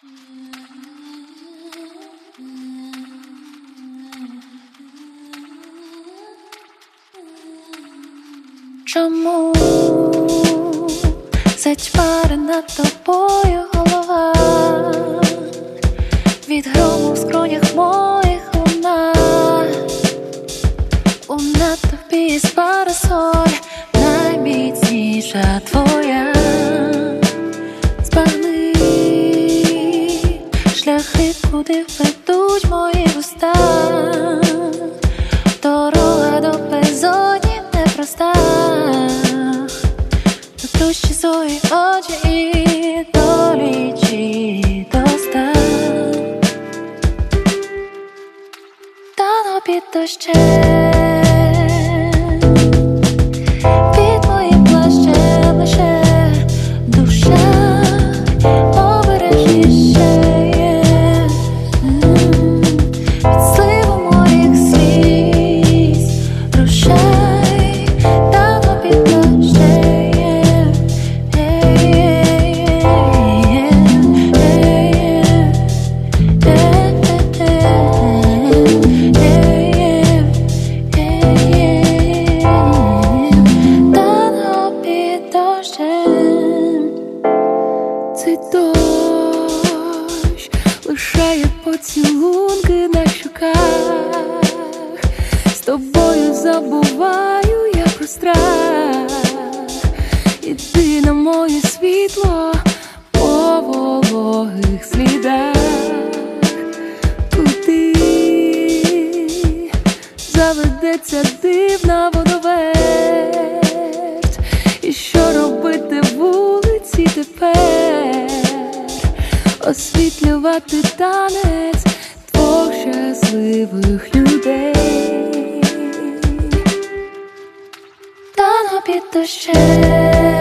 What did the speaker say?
Чому затьмарена тобою голова? Від грому в скронях моїх луна. На тобі із парасоль найміцніша твоя. Збагни шляхи, куди ведуть мої вуста. Дорога до безодні непроста. Заплющи свої очі і долічи до 100. Тану під дощем, під моїм плащем лише душа обережніше є. Від сливу моїх сліз рушай, давно під дощем. Цей дощ лишає поцілунки на щоках. З тобою забуваю я про страх. Іди на моє світло по вологих слідах. Куди заведеться дивна водоверть? І що робити вулиці тепер? Освітлювати танець двох щасливих людей. Тану під дощем.